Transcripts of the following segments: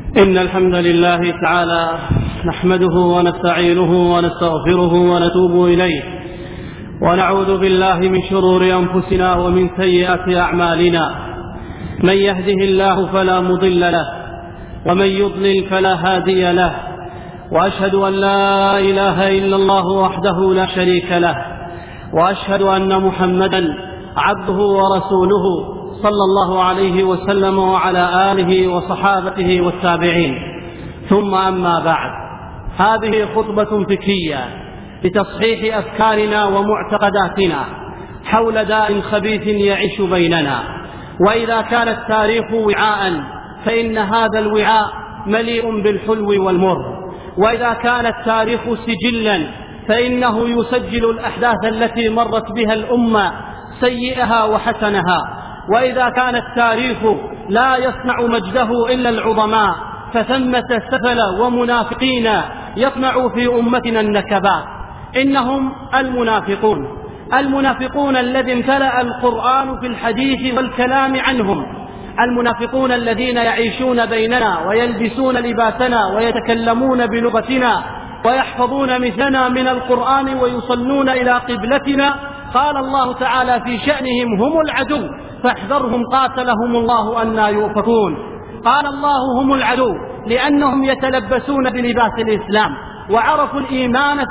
إن الحمد لله تعالى نحمده ونستعينه ونستغفره ونتوب إليه، ونعوذ بالله من شرور أنفسنا ومن سيئات أعمالنا. من يهده الله فلا مضل له، ومن يضلل فلا هادي له، وأشهد أن لا إله إلا الله وحده لا شريك له، وأشهد أن محمدا عبده ورسوله صلى الله عليه وسلم وعلى آله وصحابته والتابعين. ثم أما بعد، هذه خطبة فكرية لتصحيح أفكارنا ومعتقداتنا حول داء خبيث يعيش بيننا. وإذا كان التاريخ وعاء فإن هذا الوعاء مليء بالحلو والمر، وإذا كان التاريخ سجلا فإنه يسجل الأحداث التي مرت بها الأمة سيئها وحسنها. وإذا كان التاريخ لا يصنع مجده إلا العظماء فثمة سفل ومنافقين يصنع في أمتنا النكبات. إنهم المنافقون الذين امتلأ القرآن في الحديث والكلام عنهم، المنافقون الذين يعيشون بيننا ويلبسون لباسنا ويتكلمون بلغتنا ويحفظون مثلنا من القرآن ويصلون إلى قبلتنا. قال الله تعالى في شأنهم: هم العدو فاحذرهم قاتلهم الله أنى يؤفكون. قال الله هم العدو لأنهم يتلبسون بلباس الإسلام وعرفوا الإيمان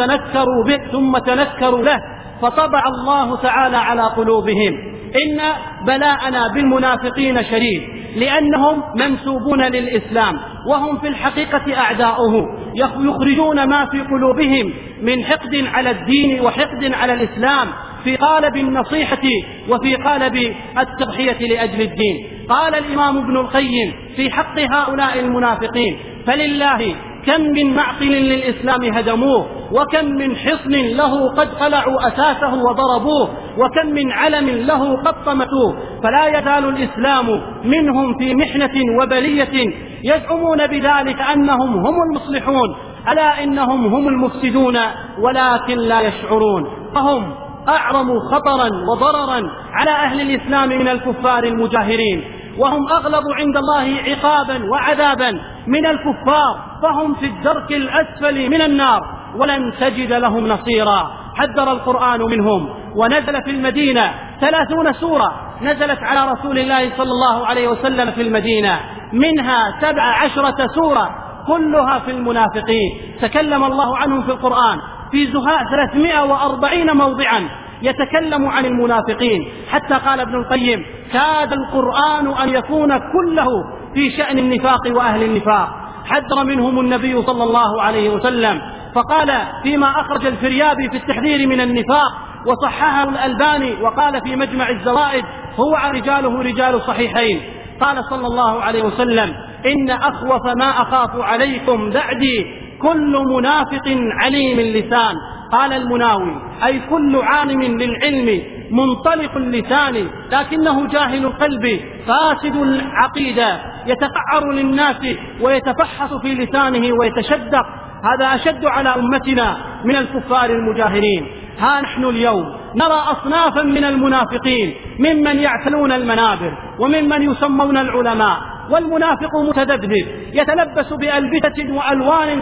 ثم تنكروا له فطبع الله تعالى على قلوبهم. إن بلاءنا بالمنافقين شديد لأنهم منسوبون للإسلام وهم في الحقيقة أعداؤه، يخرجون ما في قلوبهم من حقد على الدين وحقد على الإسلام في قالب النصيحة وفي قالب التضحية لأجل الدين. قال الإمام ابن القيم في حق هؤلاء المنافقين: فلله كم من معقل للإسلام هدموه، وكم من حصن له قد قلعوا أساسه وضربوه، وكم من علم له قد طمسوه، فلا يزال الإسلام منهم في محنة وبلية يزعمون بذلك أنهم هم المصلحون، ألا إنهم هم المفسدون ولكن لا يشعرون. فهم أعظم خطرا وضررا على أهل الإسلام من الكفار المجاهرين، وهم أغلظ عند الله عقابا وعذابا من الكفار، فهم في الدرك الأسفل من النار ولن تجد لهم نصيرا. حذر القرآن منهم، ونزل في المدينة 30 سورة نزلت على رسول الله صلى الله عليه وسلم في المدينة، منها 17 سورة كلها في المنافقين. تكلم الله عنهم في القرآن في 340 موضعا يتكلم عن المنافقين، حتى قال ابن القيم: كاد القرآن أن يكون كله في شأن النفاق وأهل النفاق. حذر منهم النبي صلى الله عليه وسلم، فقال فيما أخرج الفريابي في التحذير من النفاق وصححه الألباني وقال في مجمع الزوائد: هو رجاله رجال صحيحين. قال صلى الله عليه وسلم: إن أخوف ما أخاف عليكم بعدي كل منافق عليم اللسان. قال المناوي: أي كل عالم للعلم منطلق اللسان لكنه جاهل القلب فاسد العقيدة، يتقعر للناس ويتفحص في لسانه ويتشدق. هذا أشد على أمتنا من الكفار المجاهرين. ها نحن اليوم نرى أصنافا من المنافقين ممن يعتلون المنابر وممن يسمون العلماء، والمنافق متذبذب يتلبس بألبسة وألوان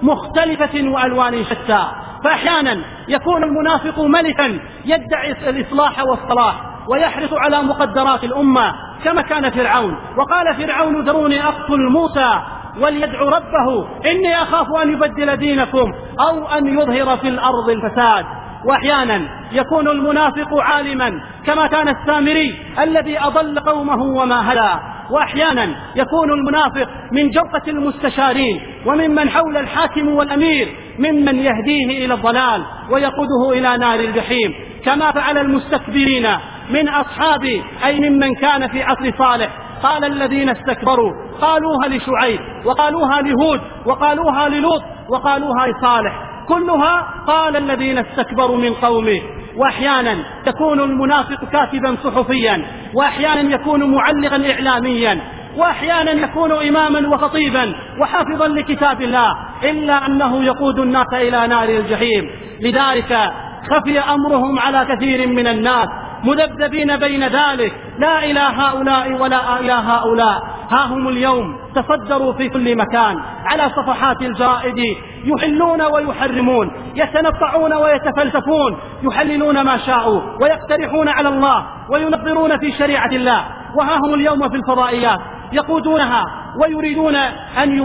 مختلفة وألوان شتى. فأحيانا يكون المنافق ملكا يدعي الإصلاح والصلاح ويحرص على مقدرات الأمة كما كان فرعون، وقال فرعون: ذروني أقتل موسى وليدعو ربه إني أخاف أن يبدل دينكم أو أن يظهر في الأرض الفساد. وأحيانا يكون المنافق عالما كما كان السامري الذي أضل قومه وما هدى. وأحيانا يكون المنافق من جرقة المستشارين وممن حول الحاكم والأمير ممن يهديه إلى الضلال ويقوده إلى نار الجحيم، كما فعل المستكبرين من أصحاب أي ممن كان في عصر صالح. قال الذين استكبروا قالوها لشعيب وقالوها لهود وقالوها للوط وقالوها لصالح، كلها قال الذين استكبروا من قومه. وأحيانا يكون المنافق كاتبا صحفيا، وأحيانا يكون معلقا إعلاميا، وأحيانا يكون إماما وخطيبا وحافظا لكتاب الله، إلا أنه يقود الناس إلى نار الجحيم. لذلك خفي أمرهم على كثير من الناس مذبذبين بين ذلك، لا إلى هؤلاء ولا إلى هؤلاء. ها هم اليوم تصدروا في كل مكان على صفحات الجرائد، يحلون ويحرمون، يتنطعون ويتفلسفون، يحللون ما شاءوا ويقترحون على الله وينظرون في شريعة الله. وها هم اليوم في الفضائيات يقودونها ويريدون أن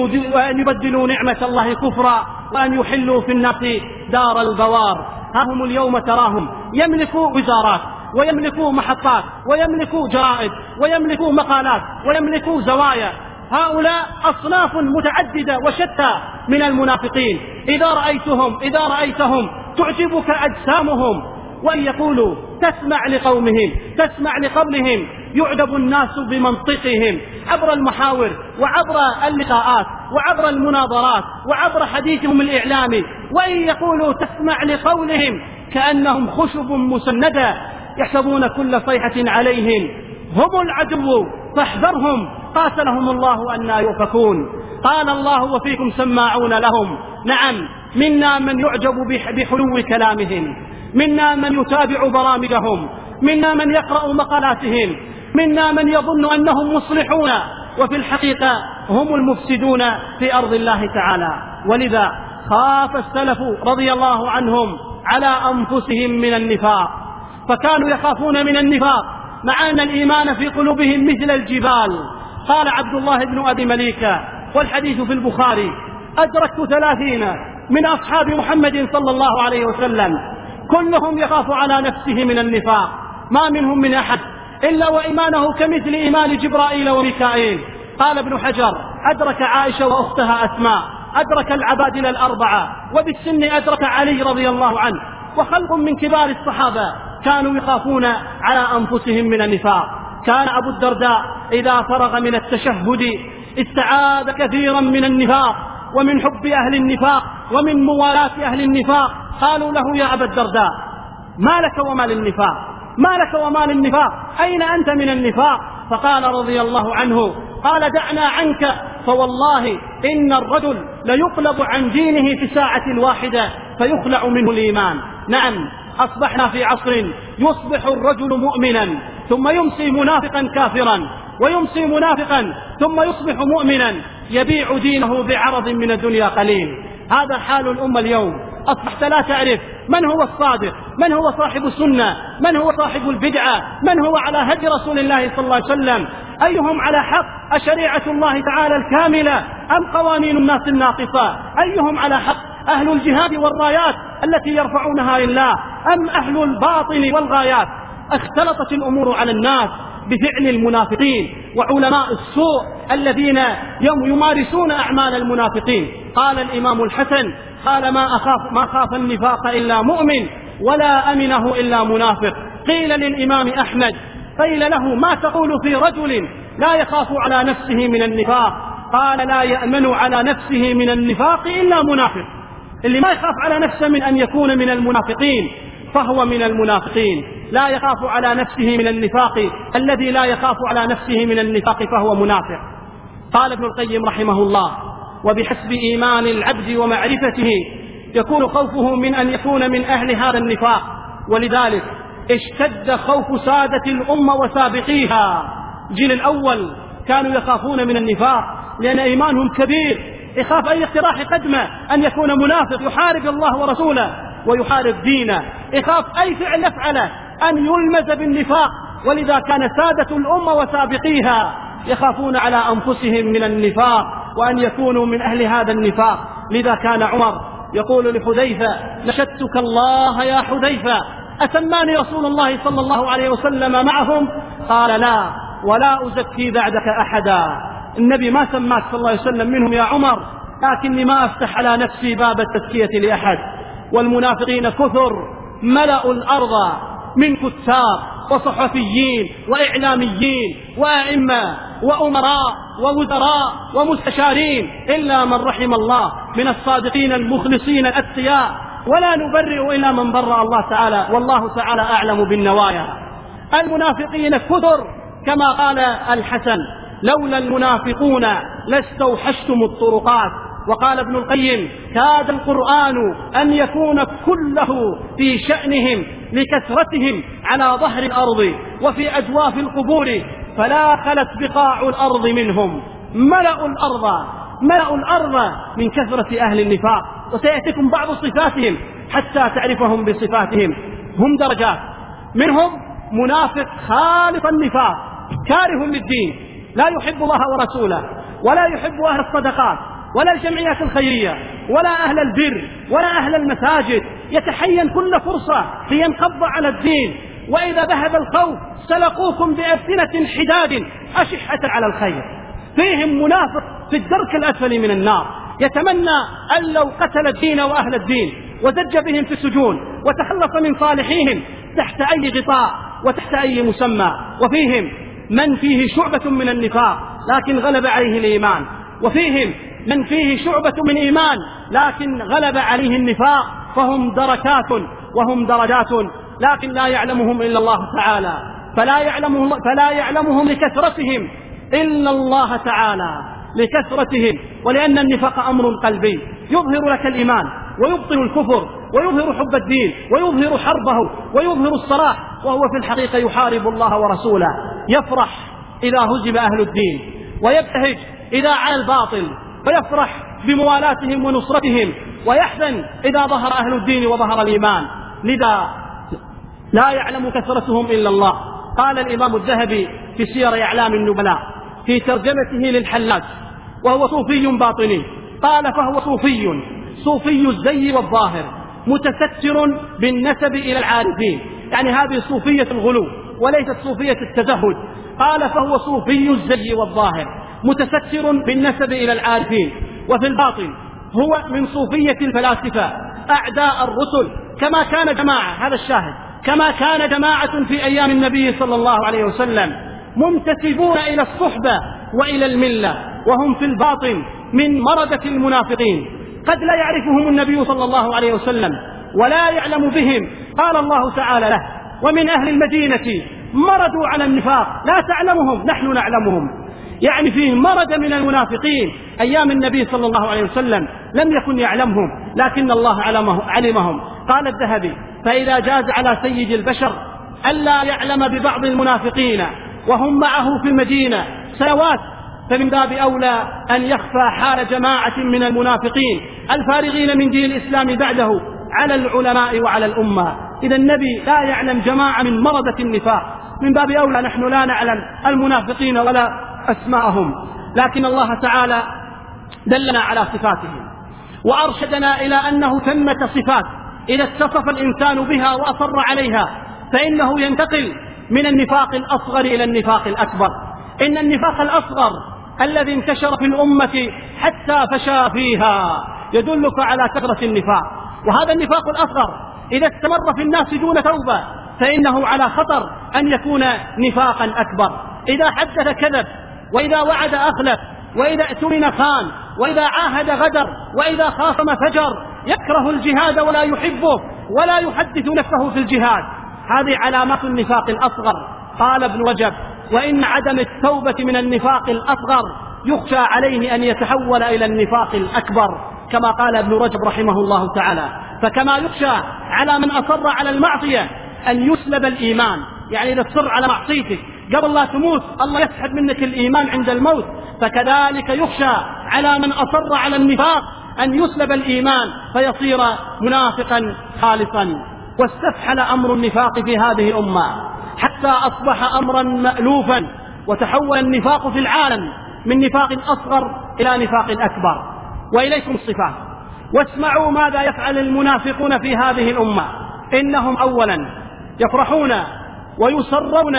يبدلوا نعمة الله كفرا وأن يحلوا في الناس دار البوار. ها هم اليوم تراهم يملكوا وزارات ويملكوا محطات ويملكوا جرائد ويملكوا مقالات ويملكوا زوايا. هؤلاء أصناف متعددة وشتى من المنافقين، إذا رأيتهم تعجبك أجسامهم، وإن يقولوا تسمع لقومهم، تسمع لقولهم، يعجب الناس بمنطقهم عبر المحاور وعبر اللقاءات وعبر المناظرات وعبر حديثهم الإعلامي. وإن يقولوا تسمع لقولهم كأنهم خشب مسندة يحسبون كل صيحة عليهم هم العدو فاحذرهم قاتلهم الله أنى يؤفكون. قال الله وفيكم سماعون لهم. نعم، منا من يعجب بحلو كلامهم، منا من يتابع برامجهم، منا من يقرأ مقالاتهم، منا من يظن أنهم مصلحون وفي الحقيقة هم المفسدون في أرض الله تعالى. ولذا خاف السلف رضي الله عنهم على أنفسهم من النفاق، فكانوا يخافون من النفاق مع أن الإيمان في قلوبهم مثل الجبال. قال عبد الله بن أبي مليكة والحديث في البخاري: أدركت 30 من أصحاب محمد صلى الله عليه وسلم كلهم يخاف على نفسه من النفاق، ما منهم من أحد إلا وإيمانه كمثل إيمان جبرائيل وميكائيل. قال ابن حجر: أدرك عائشة وأختها أسماء، أدرك العبادلة 4، وبالسن أدرك علي رضي الله عنه، وخلق من كبار الصحابة كانوا يخافون على أنفسهم من النفاق. كان أبو الدرداء إذا فرغ من التشهد استعاذ كثيرا من النفاق ومن حب أهل النفاق ومن موالاة أهل النفاق. قالوا له: يا أبا الدرداء، ما لك وما للنفاق؟ ما لك وما للنفاق؟ أين أنت من النفاق؟ فقال رضي الله عنه: قال: دعنا عنك، فوالله إن الرجل ليقلب عن دينه في ساعة واحدة فيخلع منه الإيمان. نعم، أصبحنا في عصر يصبح الرجل مؤمنا ثم يمسي منافقا كافرا، ويمسي منافقا ثم يصبح مؤمنا يبيع دينه بعرض من الدنيا قليل. هذا حال الأمة اليوم. أصبحت لا تعرف من هو الصادق، من هو صاحب السنة، من هو صاحب البدعة، من هو على هدي رسول الله صلى الله عليه وسلم، أيهم على حق، أشريعة الله تعالى الكاملة أم قوانين الناس الناقصة، أيهم على حق، أهل الجهاد والرايات التي يرفعونها لله أم أهل الباطل والغايات. اختلطت الأمور على الناس بفعل المنافقين وعلماء السوء الذين يمارسون أعمال المنافقين. قال الإمام الحسن: قال: ما خاف النفاق إلا مؤمن ولا أمنه إلا منافق. قيل للإمام أحمد: قيل له: ما تقول في رجل لا يخاف على نفسه من النفاق؟ قال: لا يأمن على نفسه من النفاق إلا منافق. اللي ما يخاف على نفسه من أن يكون من المنافقين فهو من المنافقين. لا يخاف على نفسه من النفاق، الذي لا يخاف على نفسه من النفاق فهو منافق. قال ابن القيم رحمه الله: وبحسب إيمان العبد ومعرفته يكون خوفه من أن يكون من أهل هذا النفاق. ولذلك اشتد خوف سادة الأمة وسابقيها. الجيل الأول كانوا يخافون من النفاق لأن إيمانهم كبير، يخاف أي اقتراح قدمه أن يكون منافق يحارب الله ورسوله ويحارب دينه، يخاف أي فعل يفعله أن يلمز بالنفاق. ولذا كان سادة الأمة وسابقيها يخافون على أنفسهم من النفاق وأن يكونوا من أهل هذا النفاق. لذا كان عمر يقول لحذيفة: نشدتك الله يا حذيفة، أسماني رسول الله صلى الله عليه وسلم معهم؟ قال: لا، ولا أزكي بعدك أحدا. النبي ما سماك صلى الله عليه وسلم منهم يا عمر، لكني ما أفتح على نفسي باب التزكية لأحد. والمنافقين كثر ملأوا الأرض من كتاب وصحفيين وإعلاميين وأئمة وأمراء ووزراء ومستشارين إلا من رحم الله من الصادقين المخلصين الأتقياء، ولا نبرئ إلا من برأ الله تعالى، والله تعالى أعلم بالنوايا. المنافقين كثر كما قال الحسن: لولا المنافقون لاستوحشتم الطرقات. وقال ابن القيم: كاد القرآن أن يكون كله في شأنهم لكثرتهم على ظهر الأرض وفي أجواف القبور فلا خلت بقاع الأرض منهم، ملأوا الأرض من كثرة أهل النفاق. وسيأتيكم بعض صفاتهم حتى تعرفهم بصفاتهم. هم درجات، منهم منافق خالص النفاق كاره للدين، لا يحب الله ورسوله، ولا يحب أهل الصدقات ولا الجمعيات الخيرية ولا أهل البر ولا أهل المساجد، يتحين كل فرصة لينقض على الدين، وإذا ذهب الخوف سلقوكم بألسنة حداد أشحة على الخير. فيهم منافق في الدرك الأسفل من النار، يتمنى أن لو قتل الدين وأهل الدين وزج بهم في السجون وتخلص من صالحيهم تحت أي غطاء وتحت أي مسمى. وفيهم من فيه شعبة من النفاق لكن غلب عليه الإيمان، وفيهم من فيه شعبة من إيمان لكن غلب عليه النفاق، فهم دركات وهم درجات، لكن لا يعلمهم إلا الله تعالى، فلا يعلمهم لكثرتهم إلا الله تعالى لكثرتهم. ولأن النفاق أمر قلبي يظهر لك الإيمان ويبطل الكفر ويظهر حب الدين ويظهر حربه ويظهر الصلاح، وهو في الحقيقة يحارب الله ورسوله. يفرح إذا هزم أهل الدين، ويبتهج إذا على الباطل، ويفرح بموالاتهم ونصرتهم، ويحزن إذا ظهر أهل الدين وظهر الإيمان. لذا لا يعلم كثرتهم إلا الله. قال الإمام الذهبي في سير أعلام النبلاء في ترجمته للحلاج، وهو صوفي باطني، قال: فهو صوفي الزي والظاهر، متستر بالنسب إلى العارفين. يعني هذه صوفية الغلو وليست صوفية التزهد. قال: فهو صوفي الزي والظاهر، متستر بالنسب إلى العارفين، وفي الباطن هو من صوفية الفلاسفة أعداء الرسل، كما كان جماعة، هذا الشاهد، كما كان جماعة في أيام النبي صلى الله عليه وسلم منتسبون إلى الصحبة وإلى الملة، وهم في الباطن من مردة المنافقين، قد لا يعرفهم النبي صلى الله عليه وسلم ولا يعلم بهم. قال الله تعالى له: ومن أهل المدينة مردوا على النفاق لا تعلمهم نحن نعلمهم. يعني فيه مرد من المنافقين أيام النبي صلى الله عليه وسلم لم يكن يعلمهم، لكن الله علمهم. قال الذهبي: فإذا جاز على سيد البشر ألا يعلم ببعض المنافقين وهم معه في المدينة سنوات، فمن باب أولى أن يخفى حال جماعة من المنافقين الفارغين من دين الإسلام بعده على العلماء وعلى الأمة. إذا النبي لا يعلم جماعة من مرضة النفاق، من باب أولى نحن لا نعلم المنافقين ولا أسماءهم. لكن الله تعالى دلنا على صفاتهم وأرشدنا إلى أنه ثمة صفات إذا اتصف الإنسان بها وأصر عليها فإنه ينتقل من النفاق الأصغر إلى النفاق الأكبر. إن النفاق الأصغر الذي انتشر في الأمة حتى فشى فيها يدلك على كثرة النفاق، وهذا النفاق الأصغر إذا استمر في الناس دون توبة فإنه على خطر أن يكون نفاقا أكبر. إذا حدث كذب، وإذا وعد أخلف، وإذا اؤتمن خان، وإذا عاهد غدر، وإذا خاصم فجر، يكره الجهاد ولا يحبه ولا يحدث نفسه في الجهاد. هذه علامات النفاق الأصغر. قال ابن رجب: وإن عدم التوبة من النفاق الأصغر يخشى عليه أن يتحول إلى النفاق الأكبر، كما قال ابن رجب رحمه الله تعالى. فكما يخشى على من أصر على المعصية أن يسلب الإيمان، يعني إذا تصر على معصيتك قبل لا تموت الله يسحب منك الإيمان عند الموت، فكذلك يخشى على من أصر على النفاق أن يسلب الإيمان فيصير منافقا خالصا. واستفحل أمر النفاق في هذه الأمة حتى أصبح أمرا مألوفا، وتحول النفاق في العالم من نفاق أصغر إلى نفاق أكبر. وإليكم الصفات، واسمعوا ماذا يفعل المنافقون في هذه الأمة. إنهم أولا يفرحون ويسرون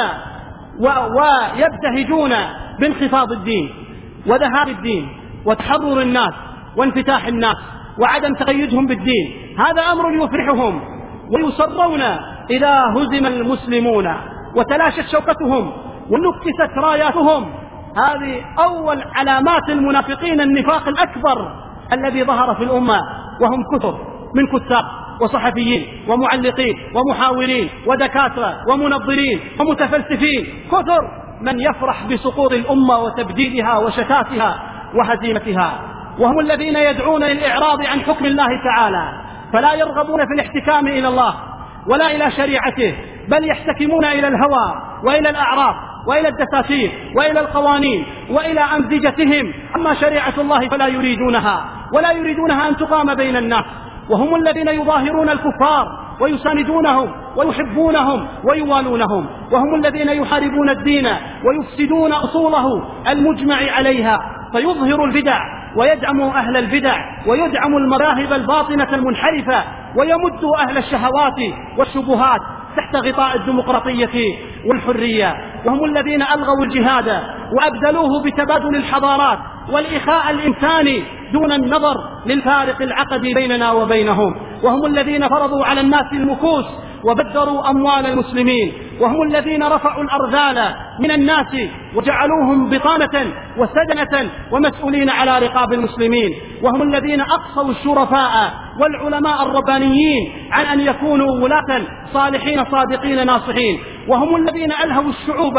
ويبتهجون بانخفاض الدين وذهاب الدين وتحرر الناس وانفتاح الناس وعدم تقيدهم بالدين، هذا أمر يفرحهم. ويسرون إذا هزم المسلمون وتلاشت شوكتهم ونكست راياتهم. هذه أول علامات المنافقين النفاق الأكبر الذي ظهر في الأمة، وهم كثر من كتاب وصحفيين ومعلقين ومحاورين ودكاترة ومنظرين ومتفلسفين، كثر من يفرح بسقوط الأمة وتبديدها وشتاتها وهزيمتها، وهم الذين يدعون للإعراض عن حكم الله تعالى، فلا يرغبون في الاحتكام إلى الله ولا إلى شريعته، بل يحتكمون إلى الهوى وإلى الأعراض وإلى الدساتير وإلى القوانين وإلى أمزجتهم. أما شريعة الله فلا يريدونها، ولا يريدونها أن تقام بين الناس، وهم الذين يظاهرون الكفار ويساندونهم ويحبونهم ويوالونهم، وهم الذين يحاربون الدين ويفسدون أصوله المجمع عليها، فيظهر البدع ويدعم أهل البدع ويدعم المذاهب الباطنة المنحرفة ويمد أهل الشهوات والشبهات تحت غطاء الديمقراطية والحرية، وهم الذين ألغوا الجهاد وأبدلوه بتبادل الحضارات والإخاء الإنساني دون النظر للفارق العقدي بيننا وبينهم، وهم الذين فرضوا على الناس المكوس وبدروا أموال المسلمين، وهم الذين رفعوا الأرذال من الناس وجعلوهم بطانة وسجنة ومسؤولين على رقاب المسلمين، وهم الذين أقصوا الشرفاء والعلماء الربانيين عن أن يكونوا ولاة صالحين صادقين ناصحين، وهم الذين ألهوا الشعوب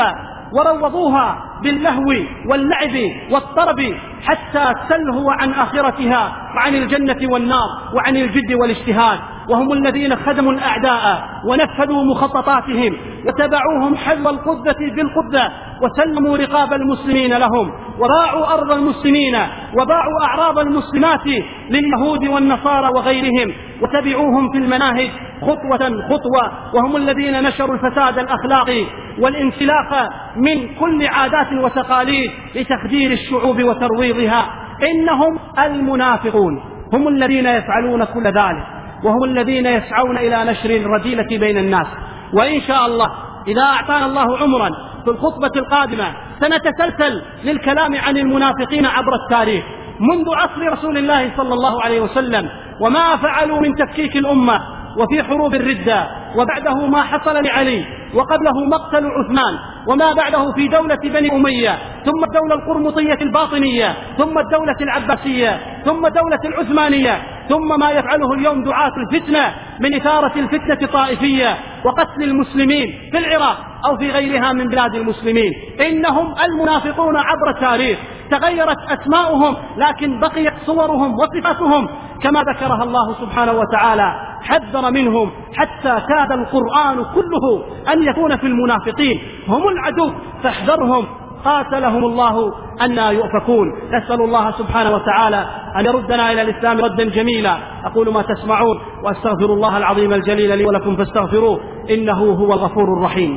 وروضوها باللهو واللعب والطرب حتى تلهو عن آخرتها وعن الجنة والنار وعن الجد والاجتهاد، وهم الذين خدموا الأعداء ونفذوا مخططاتهم وتبعوهم حذو القذة بالقذة وسلموا رقاب المسلمين لهم، وباعوا أرض المسلمين وباعوا أعراض المسلمات لليهود والنصارى وغيرهم وتبعوهم في المناهج خطوة خطوة، وهم الذين نشروا الفساد الأخلاقي والانسلاخ من كل عادات وتقاليد لتخدير الشعوب وترويضها. إنهم المنافقون هم الذين يفعلون كل ذلك، وهم الذين يسعون إلى نشر الرذيلة بين الناس. وإن شاء الله إذا أعطانا الله عمرا في الخطبة القادمة سنتسلسل للكلام عن المنافقين عبر التاريخ منذ عصر رسول الله صلى الله عليه وسلم وما فعلوا من تفكيك الأمة وفي حروب الردة، وبعده ما حصل لعلي، وقبله مقتل عثمان، وما بعده في دولة بني أمية، ثم الدولة القرمطية الباطنية، ثم الدولة العباسية، ثم دولة العثمانية، ثم ما يفعله اليوم دعاة الفتنة من إثارة الفتنة الطائفية وقتل المسلمين في العراق أو في غيرها من بلاد المسلمين. إنهم المنافقون عبر التاريخ، تغيرت أسماؤهم لكن بقيت صورهم وصفاتهم كما ذكرها الله سبحانه وتعالى، حذر منهم حتى كاد القرآن كله أن يكون في المنافقين، هم العدو فاحذرهم قاتلهم الله أنى يؤفكون. نسأل الله سبحانه وتعالى أن يردنا إلى الإسلام ردا جميلا. أقول ما تسمعون وأستغفر الله العظيم الجليل لي ولكم فاستغفروه إنه هو الغفور الرحيم.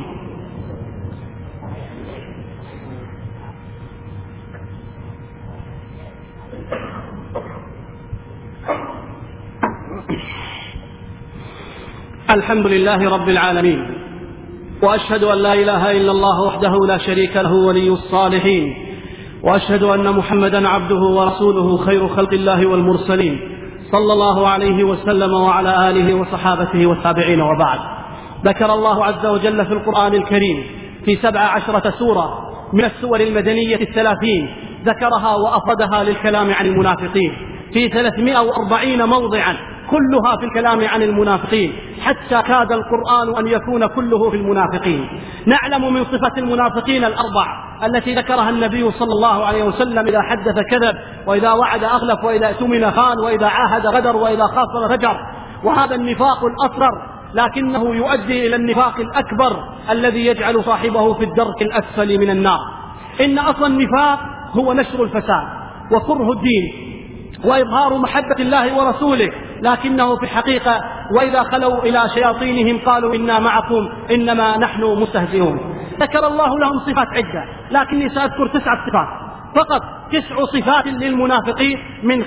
الحمد لله رب العالمين، وأشهد أن لا إله إلا الله وحده لا شريك له ولي الصالحين، وأشهد أن محمدا عبده ورسوله خير خلق الله والمرسلين صلى الله عليه وسلم وعلى آله وصحابته والتابعين. وبعد، ذكر الله عز وجل في القرآن الكريم في 17 سورة من السور المدنية 30 ذكرها وأفردها للكلام عن المنافقين في 340 موضعا كلها في الكلام عن المنافقين، حتى كاد القرآن أن يكون كله في المنافقين. نعلم من صفة المنافقين الأربع التي ذكرها النبي صلى الله عليه وسلم: إذا حدث كذب، وإذا وعد أخلف، وإذا اؤتمن خان، وإذا عاهد غدر، وإذا خاصم فجر. وهذا النفاق الأصغر، لكنه يؤدي إلى النفاق الأكبر الذي يجعل صاحبه في الدرك الأسفل من النار. إن أصل النفاق هو نشر الفساد وكره الدين وإظهار محبة الله ورسوله، لكنه في الحقيقة وإذا خلوا إلى شياطينهم قالوا إنا معكم إنما نحن مستهزئون. ذكر الله لهم صفات عدة، لكني سأذكر 9 صفات فقط، 9 صفات للمنافقين من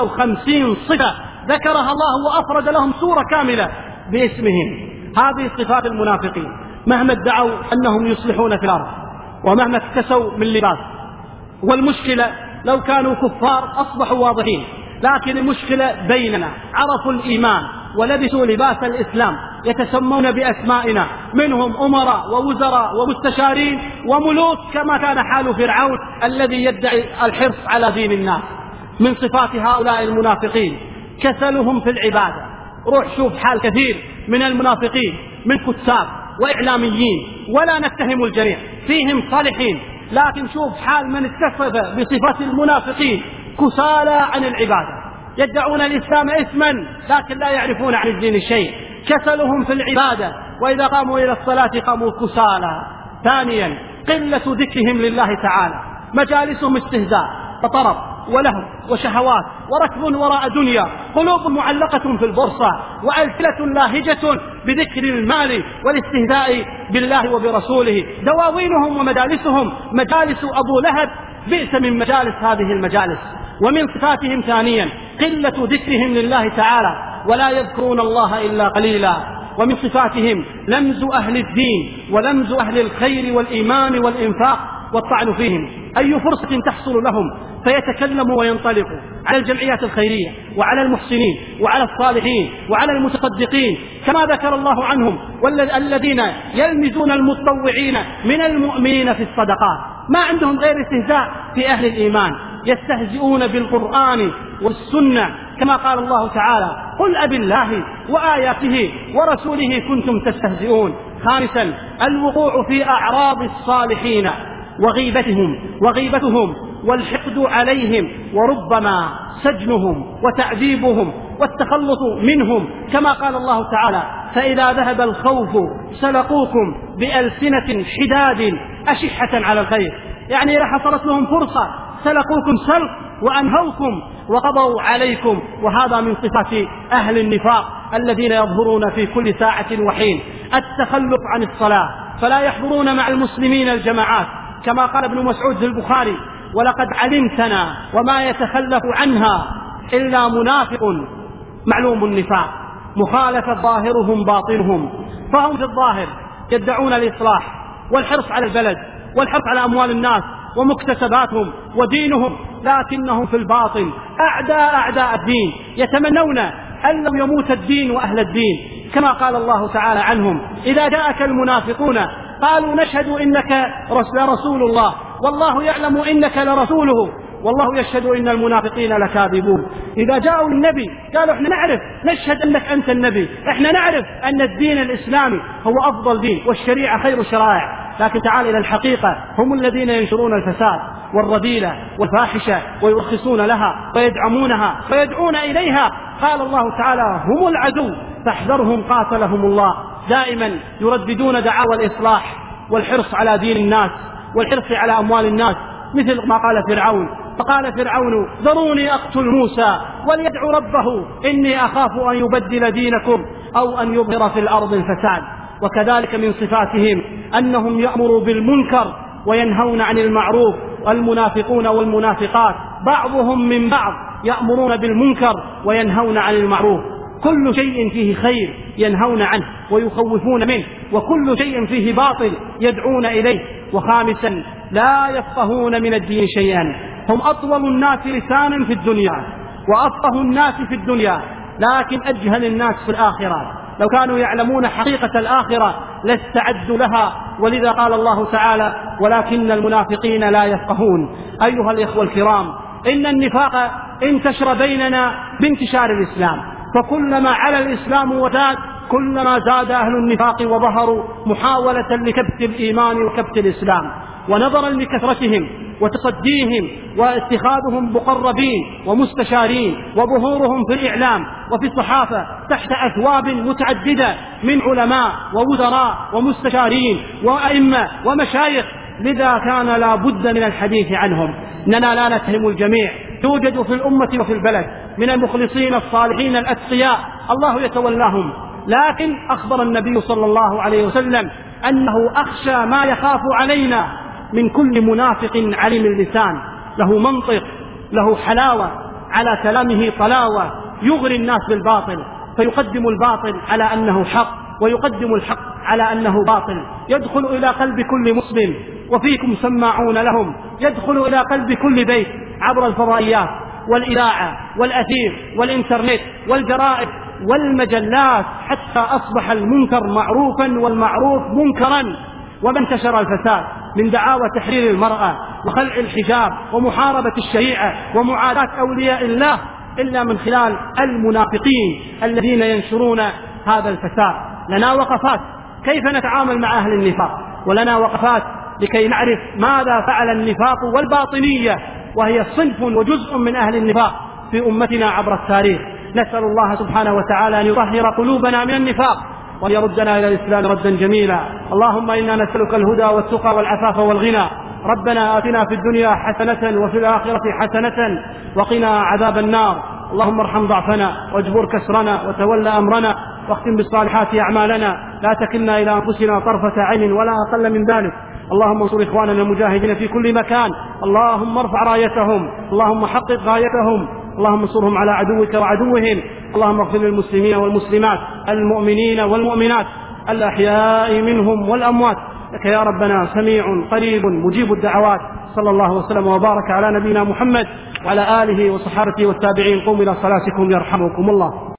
55 صفة ذكرها الله وأفرد لهم سورة كاملة باسمهم. هذه صفات المنافقين مهما ادعوا أنهم يصلحون في الأرض ومهما اكتسوا من لباس. والمشكلة لو كانوا كفار أصبحوا واضحين، لكن المشكلة بيننا، عرفوا الإيمان ولبسوا لباس الإسلام، يتسمون بأسمائنا، منهم أمراء ووزراء ومستشارين وملوك كما كان حال فرعون الذي يدعي الحرص على دين الناس. من صفات هؤلاء المنافقين كسلهم في العبادة. روح شوف حال كثير من المنافقين من كتاب وإعلاميين، ولا نتهم الجميع، فيهم صالحين، لكن شوف حال من اتصف بصفات المنافقين: كسالى عن العبادة، يدعون الإسلام اسما لكن لا يعرفون عن الدين شيء، كسلهم في العبادة، وإذا قاموا إلى الصلاة قاموا كسالى. ثانيا، قلة ذكرهم لله تعالى، مجالسهم استهزاء وطرب ولهو وشهوات وركب وراء دنيا، قلوب معلقة في البورصة، وألسنة لاهجة بذكر المال والاستهزاء بالله وبرسوله. دواوينهم ومجالسهم مجالس أبو لهب، بئس من مجالس هذه المجالس. ومن صفاتهم ثانيا قلة ذكرهم لله تعالى، ولا يذكرون الله إلا قليلا. ومن صفاتهم لمز أهل الدين ولمز أهل الخير والإيمان والإنفاق والطعن فيهم. أي فرصة تحصل لهم فيتكلموا وينطلقوا على الجمعيات الخيرية وعلى المحسنين وعلى الصالحين وعلى المتصدقين، كما ذكر الله عنهم والذين يلمزون المتطوعين من المؤمنين في الصدقات. ما عندهم غير استهزاء في أهل الإيمان، يستهزئون بالقرآن والسنة، كما قال الله تعالى: قل أبالله وآياته ورسوله كنتم تستهزئون. خامسا الوقوع في أعراض الصالحين وغيبتهم والحقد عليهم، وربما سجنهم وتعذيبهم والتخلص منهم، كما قال الله تعالى: فإذا ذهب الخوف سلقوكم بألسنة حداد أشحة على الخير. يعني إذا حصلت لهم فرصة سلقوكم سلق وأنهوكم وقضوا عليكم. وهذا من صفات أهل النفاق الذين يظهرون في كل ساعة وحين. التخلف عن الصلاة، فلا يحضرون مع المسلمين الجماعات، كما قال ابن مسعود في البخاري: ولقد علمتنا وما يتخلف عنها إلا منافق معلوم النفاق، مخالف ظاهرهم باطنهم. فهم في الظاهر يدعون الإصلاح والحرص على البلد والحرص على أموال الناس ومكتسباتهم ودينهم، لكنهم في الباطن أعداء الدين، يتمنون أن لو يموت الدين وأهل الدين، كما قال الله تعالى عنهم: إذا جاءك المنافقون قالوا نشهد إنك رسول الله والله يعلم إنك لرسوله والله يشهد إن المنافقين لكاذبون. إذا جاءوا النبي قالوا احنا نعرف نشهد أنك أنت النبي، احنا نعرف أن الدين الإسلامي هو أفضل دين والشريعة خير الشرائع، لكن تعال إلى الحقيقة هم الذين ينشرون الفساد والرذيلة والفاحشة ويرخصون لها ويدعمونها ويدعون إليها. قال الله تعالى: هم العدو فاحذرهم قاتلهم الله. دائما يرددون دعاوى الإصلاح والحرص على دين الناس والحرص على أموال الناس، مثل ما قال فرعون: فقال فرعون ذروني أقتل موسى وليدعو ربه إني أخاف أن يبدل دينكم أو أن يظهر في الأرض الفساد. وكذلك من صفاتهم أنهم يأمروا بالمنكر وينهون عن المعروف. والمنافقون والمنافقات بعضهم من بعض يأمرون بالمنكر وينهون عن المعروف. كل شيء فيه خير ينهون عنه ويخوفون منه، وكل شيء فيه باطل يدعون إليه. وخامسا لا يفقهون من الدين شيئا، هم أطول الناس لسانا في الدنيا وأفقه الناس في الدنيا، لكن أجهل الناس في الآخرة. لو كانوا يعلمون حقيقة الآخرة لاستعدوا لها. ولذا قال الله تعالى: ولكن المنافقين لا يفقهون. أيها الإخوة الكرام، إن النفاق انتشر بيننا بانتشار الإسلام، فكلما على الإسلام وزاد كلما زاد أهل النفاق وظهروا محاولة لكبت الإيمان وكبت الإسلام. ونظرا لكثرتهم وتصديهم واتخاذهم مقربين ومستشارين وظهورهم في الإعلام وفي الصحافة تحت أثواب متعددة من علماء ووزراء ومستشارين وأئمة ومشايخ، لذا كان لا بد من الحديث عنهم. إننا لا نتهم الجميع، توجد في الأمة وفي البلد من المخلصين الصالحين الأتقياء الله يتولاهم، لكن أخبر النبي صلى الله عليه وسلم أنه أخشى ما يخاف علينا من كل منافق عليم اللسان، له منطق، له حلاوة، على كلامه طلاوة، يغري الناس بالباطل فيقدم الباطل على أنه حق ويقدم الحق على أنه باطل. يدخل إلى قلب كل مسلم وفيكم سماعون لهم، يدخل إلى قلب كل بيت عبر الفضائيات والإذاعة والأثير والإنترنت والجرائد والمجلات، حتى أصبح المنكر معروفا والمعروف منكرا. ومن انتشر الفساد من دعاوى تحرير المرأة وخلع الحجاب ومحاربة الشريعة ومعاداة أولياء الله إلا من خلال المنافقين الذين ينشرون هذا الفساد. لنا وقفات كيف نتعامل مع أهل النفاق، ولنا وقفات لكي نعرف ماذا فعل النفاق والباطنية، وهي صنف وجزء من أهل النفاق في أمتنا عبر التاريخ. نسأل الله سبحانه وتعالى أن يطهر قلوبنا من النفاق وأن يردنا إلى الإسلام ردا جميلا. اللهم إنا نسألك الهدى والتقى والعفاف والغنى. ربنا آتنا في الدنيا حسنة وفي الآخرة حسنة وقنا عذاب النار. اللهم ارحم ضعفنا واجبر كسرنا وتول أمرنا واختم بالصالحات أعمالنا، لا تكلنا إلى أنفسنا طرفة عين ولا أقل من ذلك. اللهم انصر إخواننا المجاهدين في كل مكان، اللهم ارفع رايتهم، اللهم حقق غايتهم، اللهم انصرهم على عدوك وعدوهم. اللهم اغفر للمسلمين والمسلمات، المؤمنين والمؤمنات، الأحياء منهم والأموات، لك يا ربنا سميع قريب مجيب الدعوات. صلى الله وسلم وبارك على نبينا محمد وعلى آله وصحابته والتابعين. قوموا إلى صلاتكم يرحمكم الله.